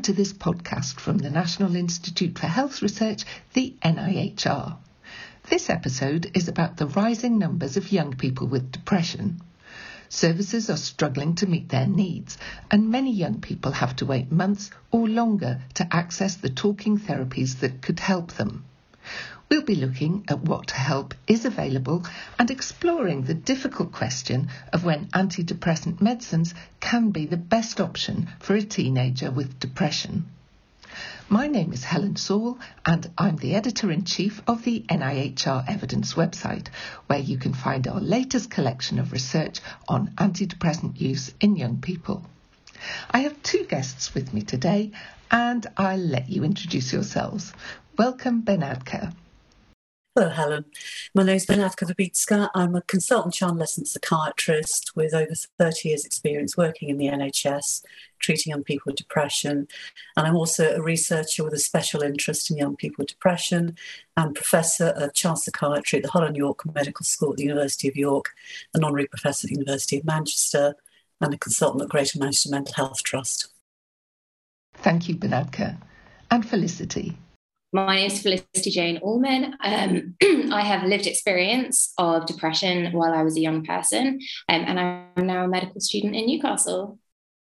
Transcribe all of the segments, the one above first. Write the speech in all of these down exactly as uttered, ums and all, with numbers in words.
Welcome to this podcast from the National Institute for Health Research, the N I H R. This episode is about the rising numbers of young people with depression. Services are struggling to meet their needs, and many young people have to wait months or longer to access the talking therapies that could help them. We'll be looking at what help is available and exploring the difficult question of when antidepressant medicines can be the best option for a teenager with depression. My name is Helen Saul, and I'm the Editor-in-Chief of the N I H R Evidence website, where you can find our latest collection of research on antidepressant use in young people. I have two guests with me today, and I'll let you introduce yourselves. Welcome, Bernadka. Hello, Helen. My name is Bernadka Verbitska. I'm a consultant child and adolescent psychiatrist with over thirty years' experience working in the N H S, treating young people with depression. And I'm also a researcher with a special interest in young people with depression and professor of child psychiatry at the Holland York Medical School at the University of York, an honorary professor at the University of Manchester, and a consultant at Greater Manchester Mental Health Trust. Thank you, Bernadka. And Felicity. My name is Felicity Jane Allman. Um, I have lived experience of depression while I was a young person, um, and I'm now a medical student in Newcastle.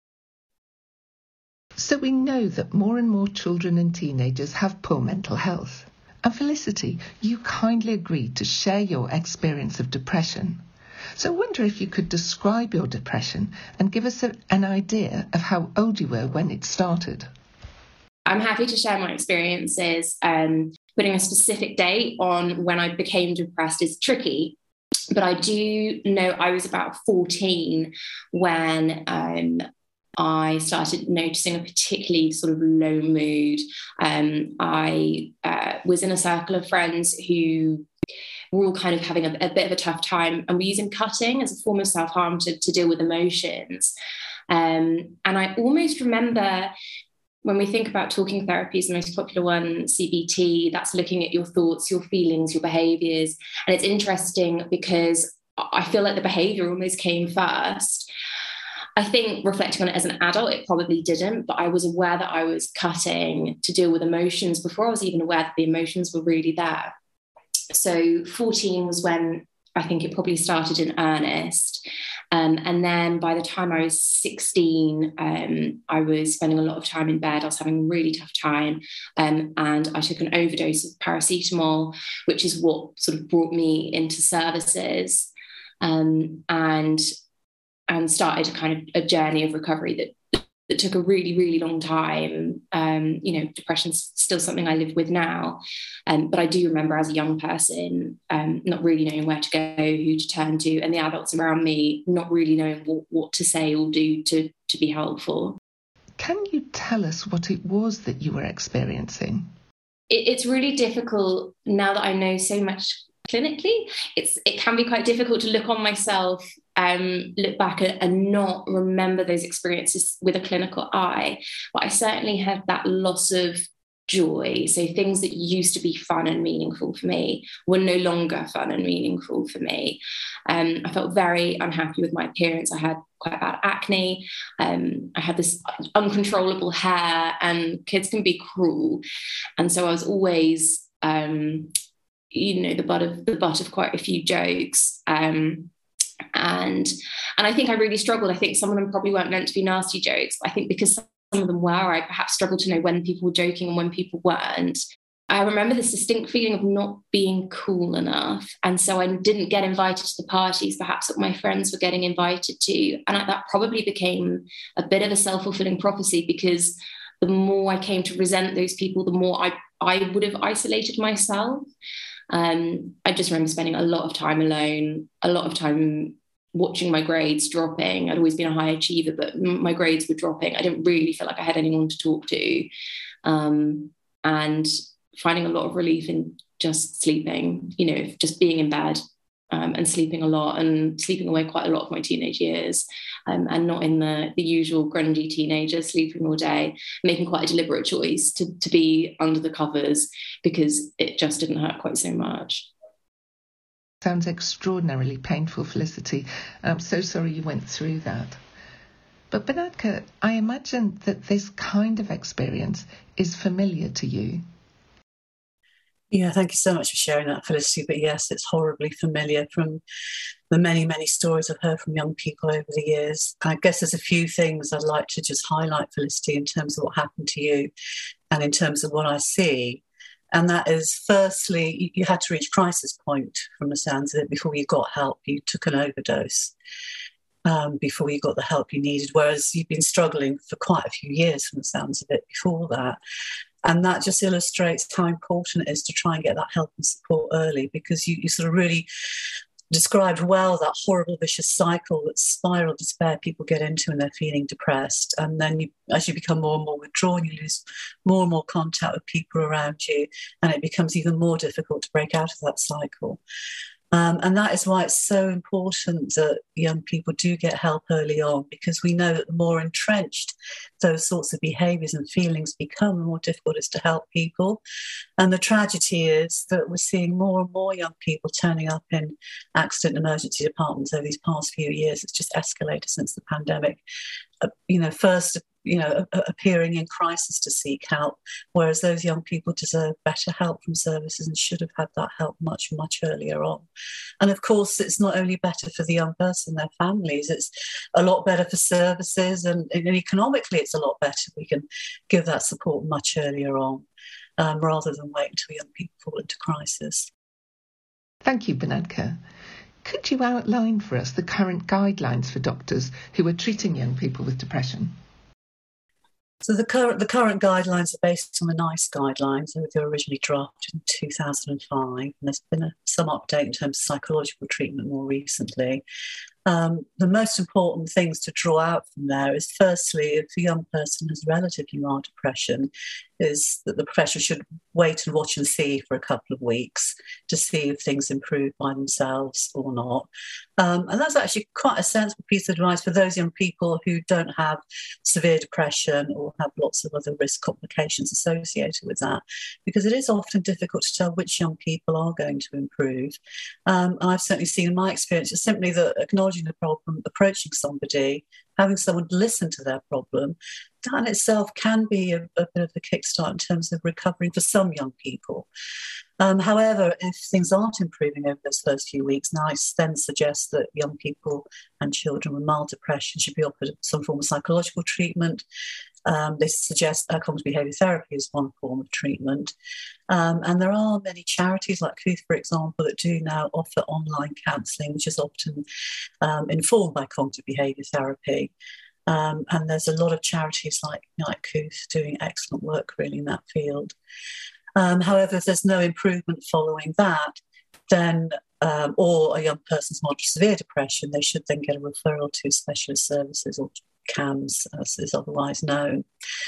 So we know that more and more children and teenagers have poor mental health. And Felicity, you kindly agreed to share your experience of depression. So I wonder if you could describe your depression and give us a, an idea of how old you were when it started. I'm happy to share my experiences. Um, putting a specific date on when I became depressed is tricky, but I do know I was about fourteen when um, I started noticing a particularly sort of low mood. Um, I uh, was in a circle of friends who were all kind of having a, a bit of a tough time, and we're using cutting as a form of self-harm to, to deal with emotions. Um, and I almost remember, when we think about talking therapies, the most popular one, C B T, that's looking at your thoughts, your feelings, your behaviours. And it's interesting because I feel like the behaviour almost came first. I think reflecting on it as an adult, it probably didn't, but I was aware that I was cutting to deal with emotions before I was even aware that the emotions were really there. So fourteen was when I think it probably started in earnest. Um, and then by the time I was sixteen, um, I was spending a lot of time in bed. I was having a really tough time. Um, and I took an overdose of paracetamol, which is what sort of brought me into services, um, and, and started a kind of a journey of recovery that that took a really, really long time. Um, you know, depression's still something I live with now. Um, but I do remember as a young person, um, not really knowing where to go, who to turn to, and the adults around me not really knowing what, what to say or do to, to be helpful. Can you tell us what it was that you were experiencing? It, it's really difficult now that I know so much clinically. It's it can be quite difficult to look on myself, um, look back at, and not remember those experiences with a clinical eye. But I certainly had that loss of joy. So things that used to be fun and meaningful for me were no longer fun and meaningful for me. Um, I felt very unhappy with my appearance. I had quite bad acne. Um, I had this uncontrollable hair, and kids can be cruel. And so I was always um, you know, the butt of the butt of quite a few jokes. Um, and and I think I really struggled. I think some of them probably weren't meant to be nasty jokes. But I think because some of them were, I perhaps struggled to know when people were joking and when people weren't. I remember this distinct feeling of not being cool enough. And so I didn't get invited to the parties, perhaps, that my friends were getting invited to. And that probably became a bit of a self-fulfilling prophecy, because the more I came to resent those people, the more I, I would have isolated myself. Um, I just remember spending a lot of time alone, a lot of time watching my grades dropping. I'd always been a high achiever, but my grades were dropping. I didn't really feel like I had anyone to talk to. Um, and finding a lot of relief in just sleeping, you know, just being in bed um, and sleeping a lot, and sleeping away quite a lot of my teenage years, um, and not in the, the usual grungy teenager sleeping all day, making quite a deliberate choice to, to be under the covers because it just didn't hurt quite so much. Sounds extraordinarily painful, Felicity. I'm so sorry you went through that. But Bernadka, I imagine that this kind of experience is familiar to you. Yeah, thank you so much for sharing that, Felicity. But yes, it's horribly familiar from the many, many stories I've heard from young people over the years. I guess there's a few things I'd like to just highlight, Felicity, in terms of what happened to you and in terms of what I see. And that is, firstly, you had to reach crisis point from the sounds of it before you got help. You took an overdose um, before you got the help you needed, whereas you've been struggling for quite a few years from the sounds of it before that. And that just illustrates how important it is to try and get that help and support early, because you, you sort of really described well that horrible vicious cycle, that spiral despair people get into when they're feeling depressed. And then you, as you become more and more withdrawn, you lose more and more contact with people around you, and it becomes even more difficult to break out of that cycle. Um, and that is why it's so important that young people do get help early on, because we know that the more entrenched those sorts of behaviours and feelings become, the more difficult it is to help people. And the tragedy is that we're seeing more and more young people turning up in accident and emergency departments over these past few years. It's just escalated since the pandemic. Uh, you know, first, you know, appearing in crisis to seek help, whereas those young people deserve better help from services and should have had that help much, much earlier on. And of course, it's not only better for the young person, their families, it's a lot better for services, and, and economically it's a lot better if we can give that support much earlier on, um, rather than wait until young people fall into crisis. Thank you, Bernadka. Could you outline for us the current guidelines for doctors who are treating young people with depression? So the current the current guidelines are based on the NICE guidelines. They were originally drafted in two thousand five, and there's been a, some update in terms of psychological treatment more recently. Um, the most important things to draw out from there is, firstly, if a young person has relatively mild depression, is that the professional should wait and watch and see for a couple of weeks to see if things improve by themselves or not. Um, and that's actually quite a sensible piece of advice for those young people who don't have severe depression or have lots of other risk complications associated with that, because it is often difficult to tell which young people are going to improve. Um, and I've certainly seen in my experience, it's simply that acknowledging the problem, approaching somebody, having someone listen to their problem, that in itself can be a, a bit of a kickstart in terms of recovering for some young people. Um, however, if things aren't improving over those first few weeks, NICE then suggests that young people and children with mild depression should be offered some form of psychological treatment. Um, they suggest uh, cognitive behaviour therapy as one form of treatment. Um, and there are many charities like C O O Th, for example, that do now offer online counselling, which is often um, informed by cognitive behaviour therapy. Um, and there's a lot of charities like, like C O O Th doing excellent work really in that field. Um, however, if there's no improvement following that, then um, or a young person's moderate severe depression, they should then get a referral to specialist services, or CAMHS as is otherwise known.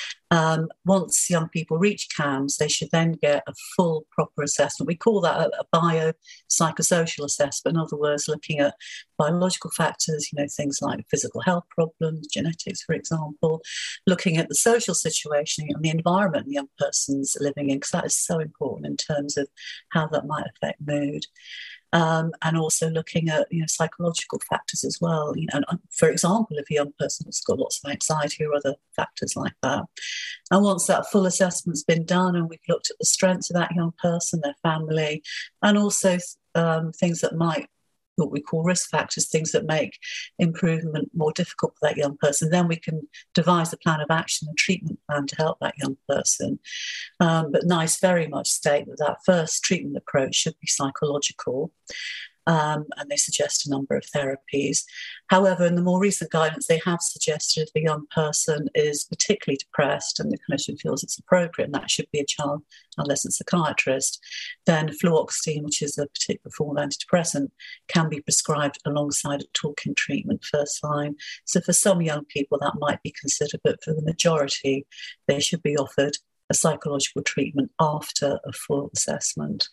Um, once young people reach CAMHS, they should then get a full proper assessment. We call that a, a biopsychosocial assessment, in other words, looking at biological factors, you know, things like physical health problems, genetics, for example, looking at the social situation and the environment the young person's living in, because that is so important in terms of how that might affect mood. Um, and also looking at, you know, psychological factors as well. You know, for example, if a young person has got lots of anxiety or other factors like that. And once that full assessment's been done and we've looked at the strengths of that young person, their family, and also um, things that might, what we call risk factors, things that make improvement more difficult for that young person, then we can devise a plan of action and treatment plan to help that young person. Um, but NICE very much state that that first treatment approach should be psychological. Um, and they suggest a number of therapies. However, in the more recent guidance, they have suggested if a young person is particularly depressed and the clinician feels it's appropriate, and that should be a child adolescent psychiatrist, then fluoxetine, which is a particular form of antidepressant, can be prescribed alongside a talking treatment first line. So for some young people, that might be considered, but for the majority, they should be offered a psychological treatment after a full assessment.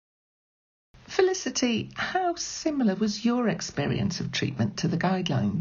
Felicity, how similar was your experience of treatment to the guidelines?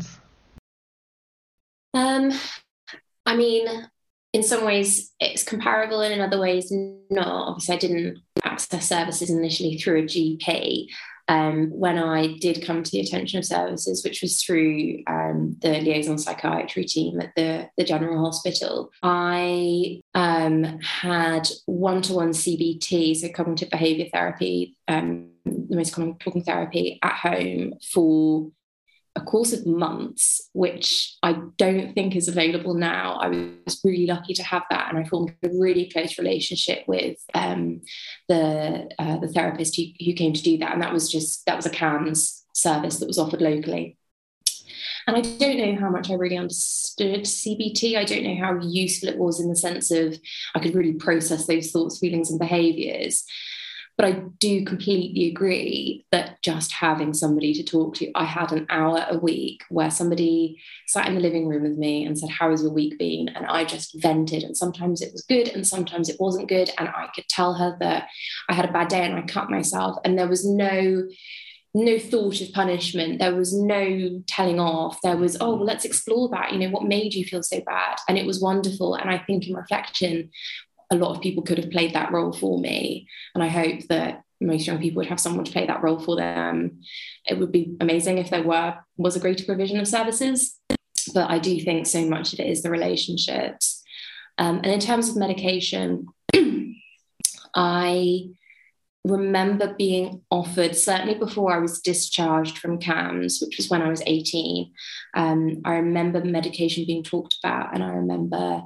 Um, I mean, in some ways it's comparable, and in other ways not. Obviously, I didn't access services initially through a G P. um, when I did come to the attention of services, which was through um, the liaison psychiatry team at the, the General Hospital, I um, had one-to-one C B T, so cognitive behaviour therapy, um, the most common talking therapy at home for a course of months, which I don't think is available now. I was really lucky to have that, and I formed a really close relationship with um, the uh, the therapist who, who came to do that, and that was just that was a C A M S service that was offered locally. And I don't know how much I really understood C B T. I don't know how useful it was in the sense of I could really process those thoughts, feelings, and behaviours. But I do completely agree that just having somebody to talk to, I had an hour a week where somebody sat in the living room with me and said, how has your week been? And I just vented. And sometimes it was good and sometimes it wasn't good. And I could tell her that I had a bad day and I cut myself. And there was no, no thought of punishment. There was no telling off. There was, oh, well, let's explore that. You know, what made you feel so bad? And it was wonderful. And I think in reflection, a lot of people could have played that role for me. And I hope that most young people would have someone to play that role for them. It would be amazing if there were was a greater provision of services. But I do think so much of it is the relationships. Um, and in terms of medication, I remember being offered, certainly before I was discharged from C A M S, which was when I was eighteen, um, I remember medication being talked about, and I remember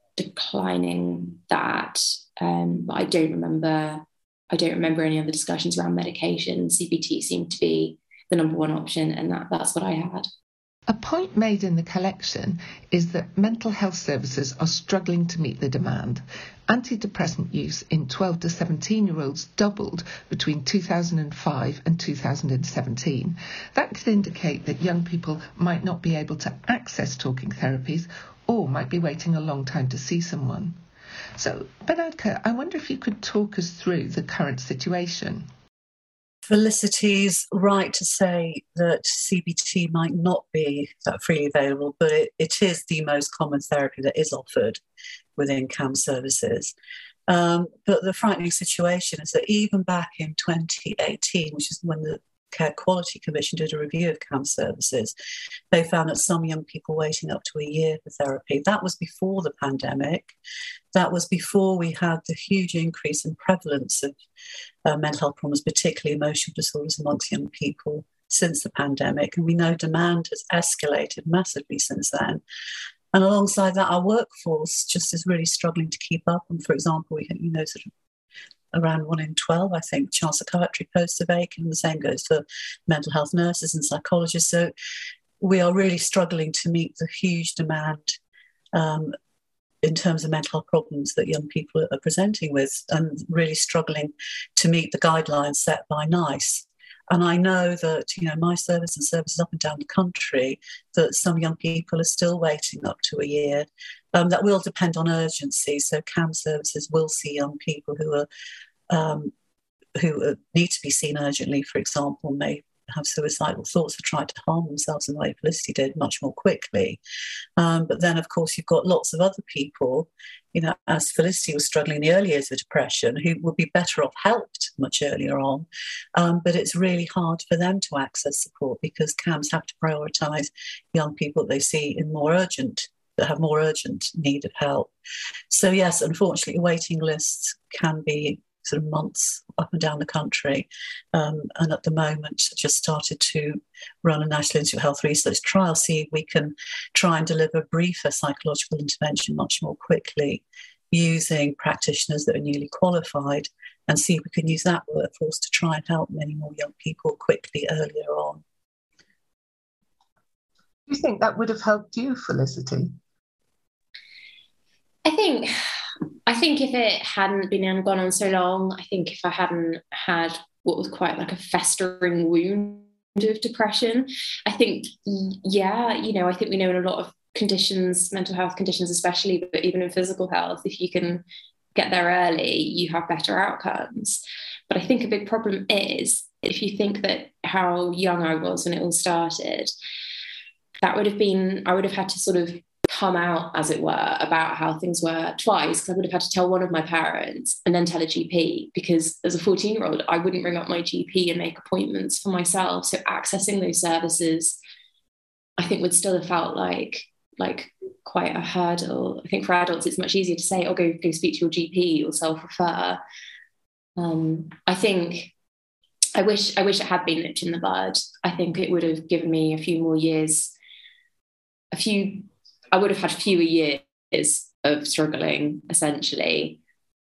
declining that, um, but I don't remember. I don't remember any other discussions around medication. C B T seemed to be the number one option, and that, that's what I had. A point made in the collection is that mental health services are struggling to meet the demand. Antidepressant use in twelve to seventeen-year-olds doubled between two thousand five and two thousand seventeen. That could indicate that young people might not be able to access talking therapies or might be waiting a long time to see someone. So, Bernardke, I wonder if you could talk us through the current situation. Felicity's right to say that C B T might not be that freely available, but it, it is the most common therapy that is offered within C A M services. Um, but the frightening situation is that even back in twenty eighteen, which is when the Care Quality Commission did a review of C A M services, they found that some young people waiting up to a year for therapy. That was before the pandemic. That was before we had the huge increase in prevalence of uh, mental health problems, particularly emotional disorders amongst young people since the pandemic. And we know demand has escalated massively since then. And alongside that, our workforce just is really struggling to keep up. And for example, we you know sort of around one in twelve, I think, child psychiatry posts are vacant, and the same goes for mental health nurses and psychologists. So we are really struggling to meet the huge demand um, in terms of mental health problems that young people are presenting with, and really struggling to meet the guidelines set by NICE. And I know that, you know, my service and services up and down the country, that some young people are still waiting up to a year. Um, that will depend on urgency. So C A M services will see young people who are um, who need to be seen urgently, for example, may have suicidal thoughts or try to harm themselves in the way Felicity did much more quickly. Um, but then, of course, you've got lots of other people, you know, as Felicity was struggling in the early years of depression, who would be better off helped much earlier on. Um, but it's really hard for them to access support because C A Ms have to prioritise young people that they see in more urgent, that have more urgent need of help. So yes, unfortunately, waiting lists can be sort of months up and down the country. Um, and at the moment, just started to run a National Institute of Health Research trial, see if we can try and deliver briefer psychological intervention much more quickly using practitioners that are newly qualified, and see if we can use that workforce to try and help many more young people quickly earlier on. Do you think that would have helped you, Felicity? I think I think if it hadn't been gone on so long, I think if I hadn't had what was quite like a festering wound of depression, I think, yeah, you know, I think we know in a lot of conditions, mental health conditions especially, but even in physical health, if you can get there early, you have better outcomes. But I think a big problem is, if you think that how young I was when it all started, that would have been, I would have had to sort of come out, as it were, about how things were twice, because I would have had to tell one of my parents and then tell a G P, because as a fourteen year old, I wouldn't ring up my G P and make appointments for myself. So accessing those services, I think, would still have felt like, like quite a hurdle. I think for adults, it's much easier to say, oh, go, go speak to your G P or self-refer. Um, I think I wish I wish it had been nipped in the bud. I think it would have given me a few more years, a few, I would have had fewer years of struggling, essentially.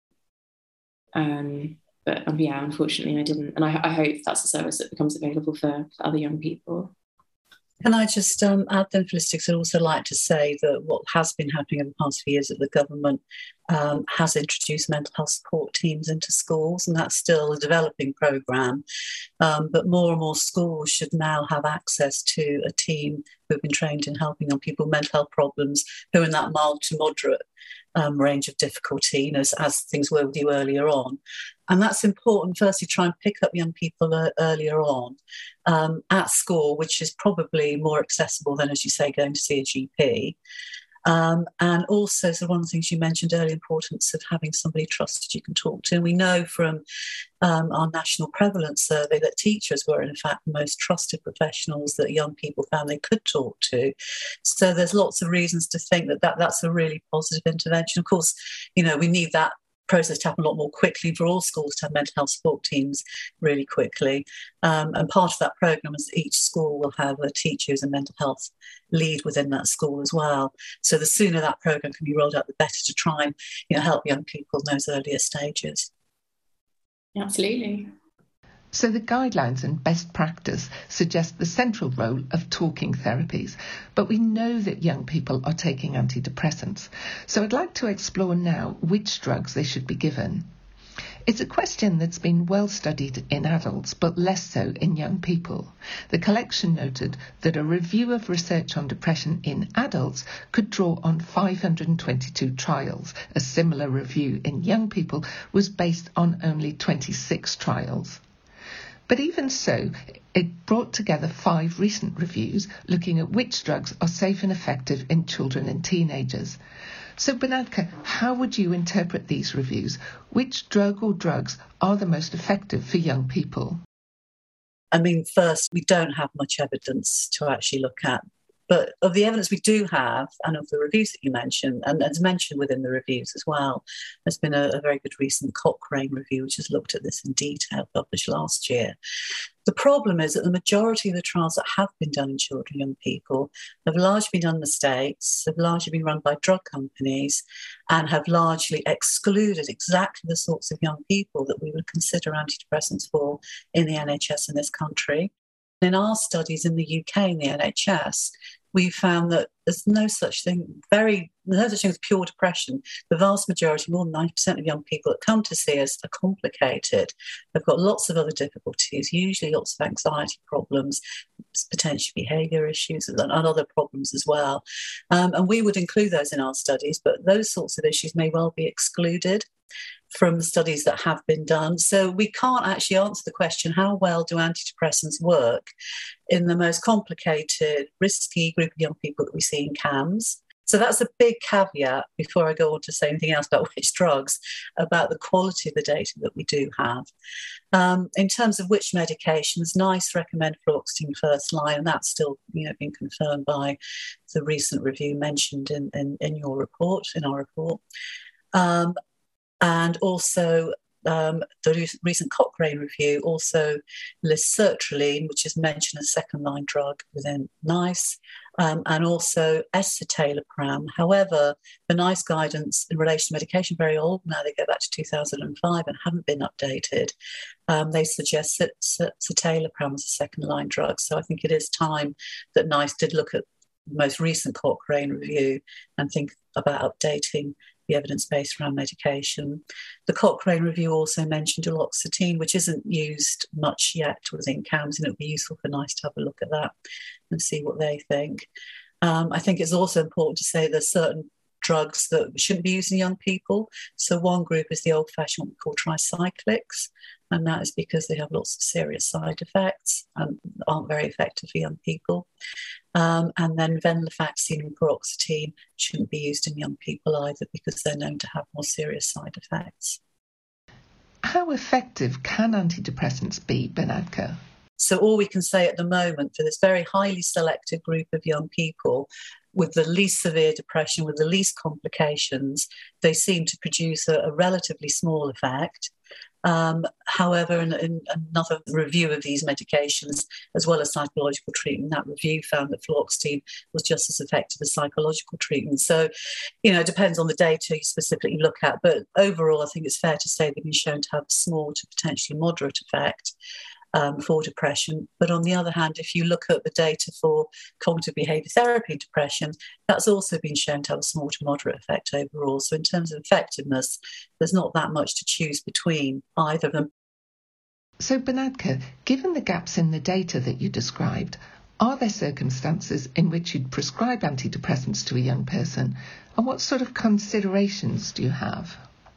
Um, but um, yeah, unfortunately I didn't. And I, I hope that's a service that becomes available for, for other young people. Can I just um, add then, Felicitas, I'd also like to say that what has been happening in the past few years is that the government um, has introduced mental health support teams into schools, and that's still a developing programme. Um, but more and more schools should now have access to a team who've been trained in helping young people with mental health problems who are in that mild to moderate um, range of difficulty, you know, as, as things were with you earlier on. And that's important, firstly, try and pick up young people uh, earlier on um, at school, which is probably more accessible than, as you say, going to see a G P. Um, and also, so one of the things you mentioned earlier, importance of having somebody trusted you can talk to. And we know from um, our national prevalence survey that teachers were, in fact, the most trusted professionals that young people found they could talk to. So there's lots of reasons to think that, that that's a really positive intervention. Of course, you know, we need that process to happen a lot more quickly for all schools to have mental health support teams really quickly. Um, and part of that programme is each school will have a teacher who's a mental health lead within that school as well. So the sooner that programme can be rolled out, the better to try and, you know, help young people in those earlier stages. Absolutely. So the guidelines and best practice suggest the central role of talking therapies, but we know that young people are taking antidepressants. So I'd like to explore now which drugs they should be given. It's a question that's been well studied in adults, but less so in young people. The collection noted that a review of research on depression in adults could draw on five hundred twenty-two trials. A similar review in young people was based on only twenty-six trials. But even so, it brought together five recent reviews looking at which drugs are safe and effective in children and teenagers. So, Bernadka, how would you interpret these reviews? Which drug or drugs are the most effective for young people? I mean, first, we don't have much evidence to actually look at. But of the evidence we do have, and of the reviews that you mentioned, and as mentioned within the reviews as well, there's been a, a very good recent Cochrane review, which has looked at this in detail, published last year. The problem is that the majority of the trials that have been done in children and young people have largely been done in the States, have largely been run by drug companies, and have largely excluded exactly the sorts of young people that we would consider antidepressants for in the N H S in this country. In our studies in the U K in the N H S, we found that there's no such thing, very, no such thing as pure depression. The vast majority, more than ninety percent of young people that come to see us are complicated. They've got lots of other difficulties, usually lots of anxiety problems, potential behaviour issues and other problems as well. Um, and we would include those in our studies, but those sorts of issues may well be excluded from the studies that have been done. So we can't actually answer the question, how well do antidepressants work in the most complicated, risky group of young people that we see in C A M S? So that's a big caveat before I go on to say anything else about which drugs, about the quality of the data that we do have. Um, in terms of which medications, NICE recommend fluoxetine first line, and that's still, you know, been confirmed by the recent review mentioned in, in, in your report, in our report. Um, And also um, the recent Cochrane review also lists sertraline, which is mentioned as second-line drug within NICE, um, and also escitalopram. However, the NICE guidance in relation to medication, very old now, they go back to two thousand five and haven't been updated. Um, they suggest that citalopram is a second-line drug. So I think it is time that NICE did look at the most recent Cochrane review and think about updating the evidence base around medication. The Cochrane review also mentioned duloxetine, which isn't used much yet within C A M S, and it would be useful for NICE to have a look at that and see what they think. Um, I think it's also important to say there's certain drugs that shouldn't be used in young people. So one group is the old-fashioned what we call tricyclics. and that is because they have lots of serious side effects and aren't very effective for young people. Um, and then venlafaxine and paroxetine shouldn't be used in young people either because they're known to have more serious side effects. How effective can antidepressants be, Bernadka? So all we can say at the moment for this very highly selected group of young people with the least severe depression, with the least complications, they seem to produce a, a relatively small effect. Um, however, in, in another review of these medications, as well as psychological treatment, that review found that fluoxetine was just as effective as psychological treatment. So, you know, it depends on the data you specifically look at. But overall, I think it's fair to say they've been shown to have a small to potentially moderate effect Um, for depression. But on the other hand, if you look at the data for cognitive behaviour therapy and depression, that's also been shown to have a small to moderate effect overall. So in terms of effectiveness, there's not that much to choose between either of them. So Bernadka, given the gaps in the data that you described, are there circumstances in which you'd prescribe antidepressants to a young person? And what sort of considerations do you have?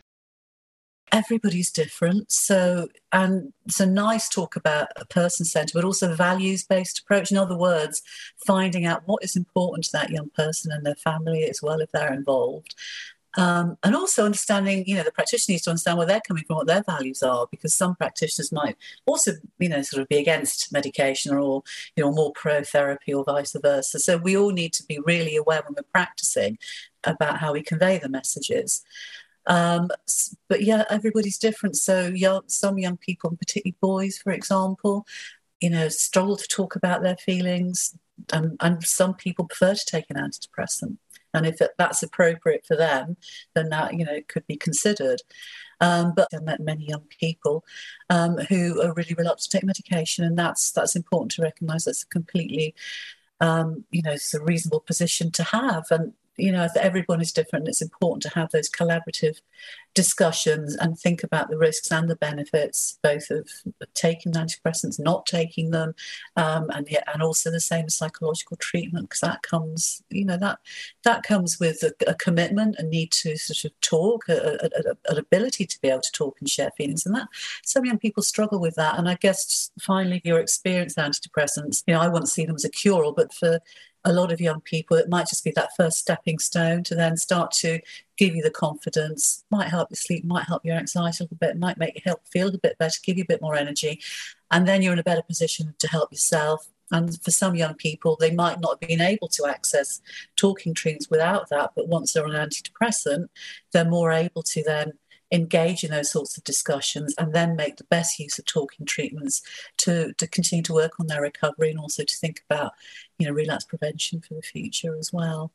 Everybody's different. So, and it's a nice talk about a person-centred, but also a values-based approach. In other words, finding out what is important to that young person and their family as well if they're involved. Um, and also understanding, you know, the practitioner needs to understand where they're coming from, what their values are, because some practitioners might also, you know, sort of be against medication or, you know, more pro-therapy or vice versa. So we all need to be really aware when we're practicing about how we convey the messages. Um, but yeah, everybody's different. So young, some young people, particularly boys, for example, you know, struggle to talk about their feelings, and, and some people prefer to take an antidepressant. And if that's appropriate for them, then that, you know, it could be considered. Um, but I've met many young people um, who are really reluctant to take medication, and that's that's important to recognise. That's a completely, um, you know, it's a reasonable position to have. And you know, everyone is different. It's important to have those collaborative discussions and think about the risks and the benefits, both of taking antidepressants, not taking them, um, and yet, and also the same as psychological treatment, because that comes, you know, that that comes with a, a commitment, a need to sort of talk, an ability to be able to talk and share feelings, and that some young people struggle with that. And I guess finally, your experience with antidepressants, you know, I wouldn't see them as a cure-all, but for a lot of young people, it might just be that first stepping stone to then start to give you the confidence, might help you sleep, might help your anxiety a little bit, might make you help feel a bit better, give you a bit more energy. And then you're in a better position to help yourself. And for some young people, they might not have been able to access talking treatments without that. But once they're on an antidepressant, they're more able to then engage in those sorts of discussions and then make the best use of talking treatments to, to continue to work on their recovery and also to think about, you know, relapse prevention for the future as well.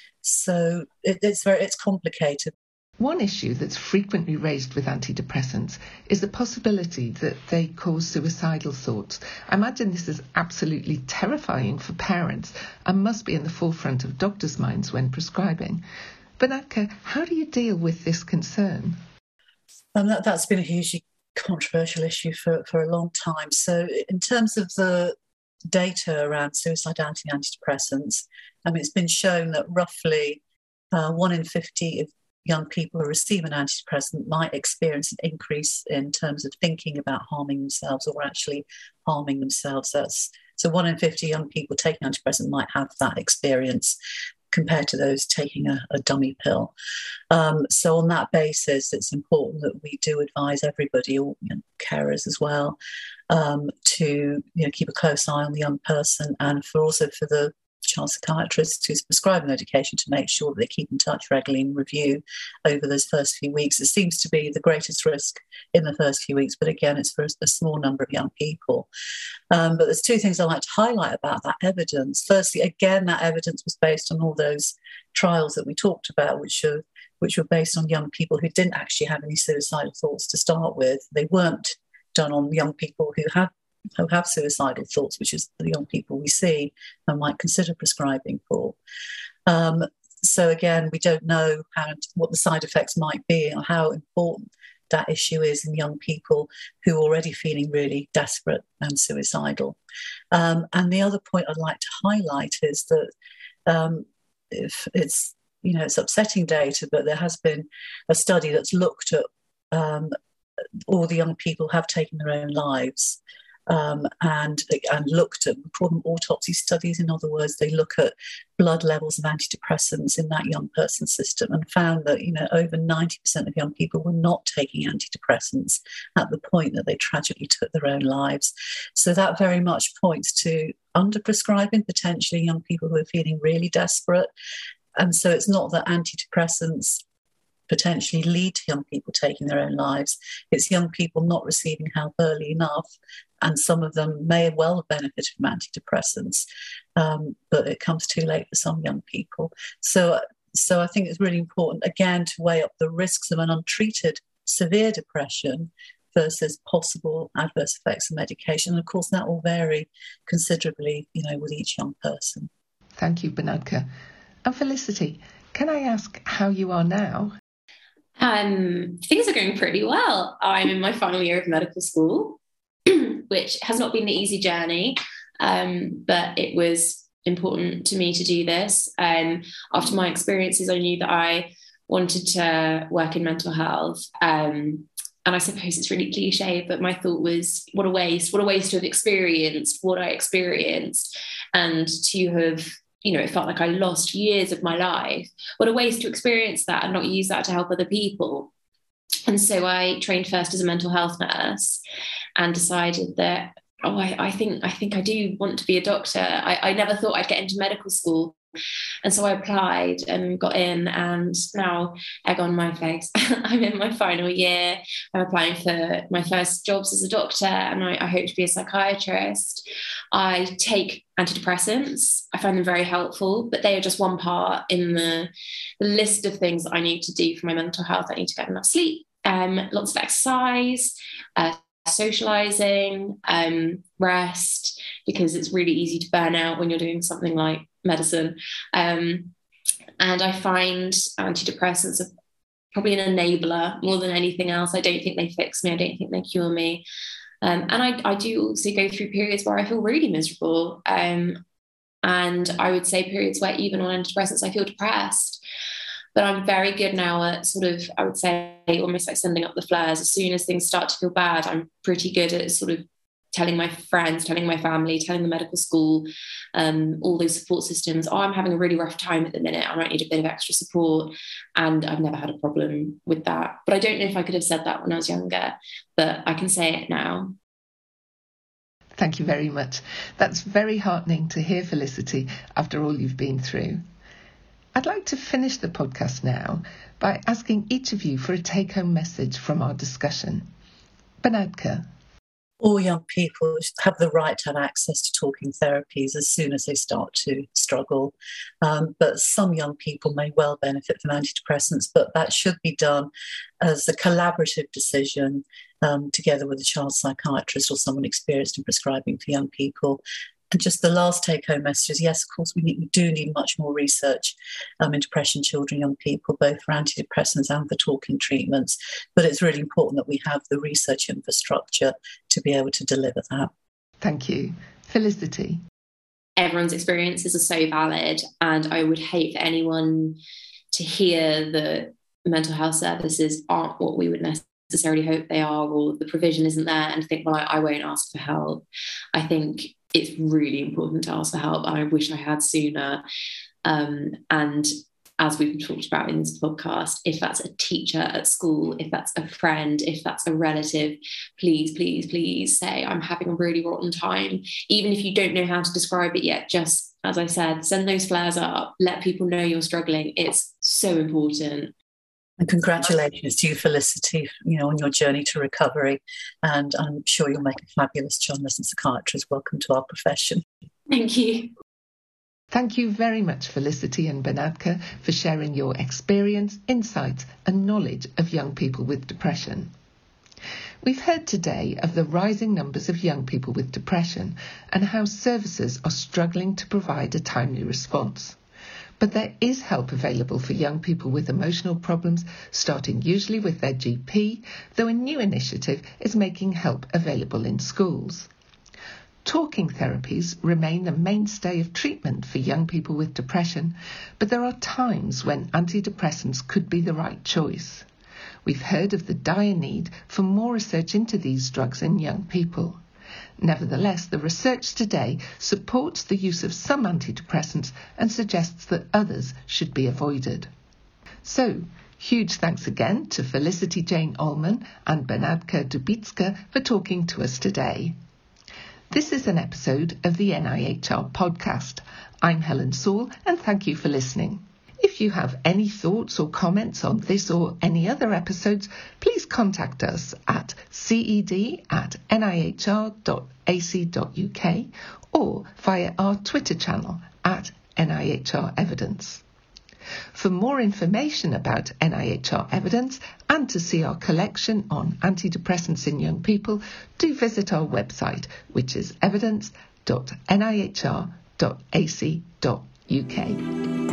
So it, it's very, it's complicated. One issue that's frequently raised with antidepressants is the possibility that they cause suicidal thoughts. I imagine this is absolutely terrifying for parents and must be in the forefront of doctors' minds when prescribing. Bernadka, how do you deal with this concern? Um, that, that's been a hugely controversial issue for, for a long time. So in terms of the data around suicidality and antidepressants, I mean, it's been shown that roughly uh, one in fifty of young people who receive an antidepressant might experience an increase in terms of thinking about harming themselves or actually harming themselves. That's, so one in fifty young people taking antidepressant might have that experience, compared to those taking a, a dummy pill. Um, so on that basis, it's important that we do advise everybody, all you know, carers as well, um, to you know, keep a close eye on the young person, and for also for the child psychiatrist who's prescribing medication to make sure that they keep in touch regularly and review over those first few weeks. It seems to be the greatest risk in the first few weeks, but again, it's for a small number of young people. Um, but there's two things I like to highlight about that evidence. Firstly, again, that evidence was based on all those trials that we talked about, which are which were based on young people who didn't actually have any suicidal thoughts to start with. They weren't done on young people who have who have suicidal thoughts, which is the young people we see and might consider prescribing for. Um, so again, we don't know how, what the side effects might be or how important that issue is in young people who are already feeling really desperate and suicidal. Um, and the other point I'd like to highlight is that um, if it's, you know, it's upsetting data, but there has been a study that's looked at um, all the young people have taken their own lives. Um, and and looked at, we call them autopsy studies. In other words, they look at blood levels of antidepressants in that young person's system, and found that, you know, over ninety percent of young people were not taking antidepressants at the point that they tragically took their own lives. So that very much points to underprescribing, potentially young people who are feeling really desperate. And so it's not that antidepressants potentially lead to young people taking their own lives. It's young people not receiving help early enough, and some of them may well have benefited from antidepressants, um, but it comes too late for some young people. So, so I think it's really important, again, to weigh up the risks of an untreated severe depression versus possible adverse effects of medication. And of course, that will vary considerably, you know, with each young person. Thank you, Bernadka. And Felicity, can I ask how you are now? Um, things are going pretty well. I'm in my final year of medical school, which has not been an easy journey, um, but it was important to me to do this. Um, after my experiences, I knew that I wanted to work in mental health. Um, and I suppose it's really cliche, but my thought was, what a waste, what a waste to have experienced what I experienced, and to have, you know, it felt like I lost years of my life. What a waste to experience that and not use that to help other people. And so I trained first as a mental health nurse and decided that, oh, I, I think I think I do want to be a doctor. I, I never thought I'd get into medical school. And so I applied and got in, and now, egg on my face, I'm in my final year. I'm applying for my first jobs as a doctor, and I, I hope to be a psychiatrist. I take antidepressants. I find them very helpful, but they are just one part in the, the list of things that I need to do for my mental health. I need to get enough sleep, um, lots of exercise, uh, socializing, um, rest, because it's really easy to burn out when you're doing something like medicine. Um, and I find antidepressants are probably an enabler more than anything else. I don't think they fix me. I don't think they cure me. Um, and I, I do also go through periods where I feel really miserable. Um, and I would say periods where even on antidepressants, I feel depressed. But I'm very good now at sort of, I would say, almost like sending up the flares. As soon as things start to feel bad, I'm pretty good at sort of telling my friends, telling my family, telling the medical school, um, all those support systems, oh, I'm having a really rough time at the minute, I might need a bit of extra support. And I've never had a problem with that. But I don't know if I could have said that when I was younger, but I can say it now. Thank you very much. That's very heartening to hear, Felicity, after all you've been through. I'd like to finish the podcast now by asking each of you for a take-home message from our discussion. Bernadka. All young people have the right to have access to talking therapies as soon as they start to struggle. Um, but some young people may well benefit from antidepressants, but that should be done as a collaborative decision um, together with a child psychiatrist or someone experienced in prescribing for young people. And just the last take-home message is, yes, of course, we, need, we do need much more research um, in depression, children, young people, both for antidepressants and for talking treatments. But it's really important that we have the research infrastructure to be able to deliver that. Thank you. Felicity. Everyone's experiences are so valid, and I would hate for anyone to hear that mental health services aren't what we would necessarily hope they are, or the provision isn't there, and think, well, I, I won't ask for help. I think it's really important to ask for help, and I wish I had sooner. Um, and as we've talked about in this podcast, if that's a teacher at school, if that's a friend, if that's a relative, please, please, please say, I'm having a really rotten time. Even if you don't know how to describe it yet, just, as I said, send those flares up, let people know you're struggling. It's so important. And congratulations to you, Felicity, you know, on your journey to recovery. And I'm sure you'll make a fabulous child licensed psychiatrist. Welcome to our profession. Thank you. Thank you very much, Felicity and Bernadka, for sharing your experience, insights and knowledge of young people with depression. We've heard today of the rising numbers of young people with depression and how services are struggling to provide a timely response. But there is help available for young people with emotional problems, starting usually with their G P, though a new initiative is making help available in schools. Talking therapies remain the mainstay of treatment for young people with depression, but there are times when antidepressants could be the right choice. We've heard of the dire need for more research into these drugs in young people. Nevertheless, the research today supports the use of some antidepressants and suggests that others should be avoided. So, huge thanks again to Felicity Jane Ullman and Bernadka Dubicka for talking to us today. This is an episode of the N I H R podcast. I'm Helen Saul, and thank you for listening. If you have any thoughts or comments on this or any other episodes, please contact us at ced at nihr.ac.uk or via our Twitter channel at N I H R Evidence. For more information about N I H R Evidence and to see our collection on antidepressants in young people, do visit our website, which is evidence dot n i h r dot a c dot u k.